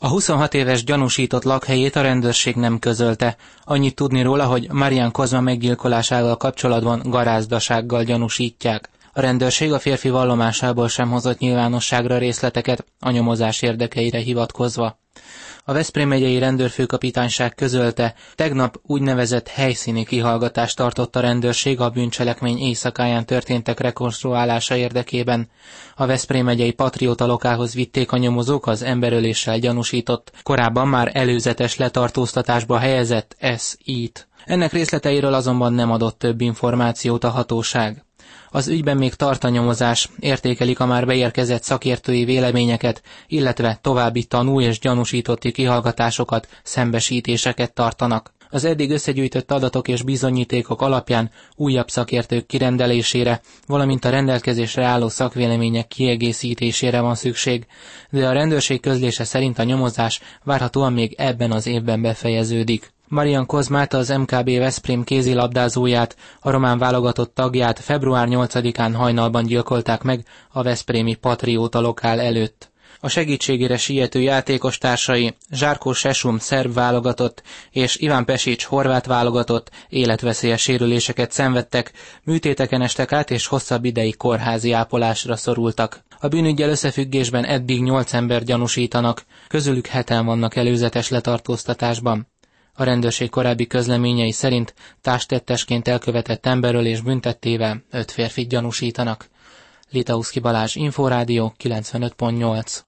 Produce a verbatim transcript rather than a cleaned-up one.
A huszonhat éves gyanúsított lakhelyét a rendőrség nem közölte. Annyit tudni róla, hogy Marian Kozma meggyilkolásával kapcsolatban garázdasággal gyanúsítják. A rendőrség a férfi vallomásából sem hozott nyilvánosságra részleteket, a nyomozás érdekeire hivatkozva. A Veszprém megyei rendőrfőkapitányság közölte, tegnap úgynevezett helyszíni kihallgatást tartott a rendőrség a bűncselekmény éjszakáján történtek rekonstruálása érdekében. A Veszprém megyei Patrióta Lokához vitték a nyomozók az emberöléssel gyanúsított, korábban már előzetes letartóztatásba helyezett es í-t. Ennek részleteiről azonban nem adott több információt a hatóság. Az ügyben még tart a nyomozás, értékelik a már beérkezett szakértői véleményeket, illetve további tanú és gyanúsítotti kihallgatásokat, szembesítéseket tartanak. Az eddig összegyűjtött adatok és bizonyítékok alapján újabb szakértők kirendelésére, valamint a rendelkezésre álló szakvélemények kiegészítésére van szükség, de a rendőrség közlése szerint a nyomozás várhatóan még ebben az évben befejeződik. Marian Kozmát, az em ká bé Veszprém kézilabdázóját, a román válogatott tagját február nyolcadikán hajnalban gyilkolták meg a veszprémi Patrióta Lokál előtt. A segítségére siető játékostársai, Zsárkó Sesum szerb válogatott és Iván Pesics horvát válogatott életveszélyes sérüléseket szenvedtek, műtéteken estek át és hosszabb ideig kórházi ápolásra szorultak. A bűnüggyel összefüggésben eddig nyolc ember gyanúsítanak, közülük heten vannak előzetes letartóztatásban. A rendőrség korábbi közleményei szerint társtettesként elkövetett emberölés büntettével öt férfit gyanúsítanak. Litauszki Balázs, Inforádió kilencvenöt pont nyolc.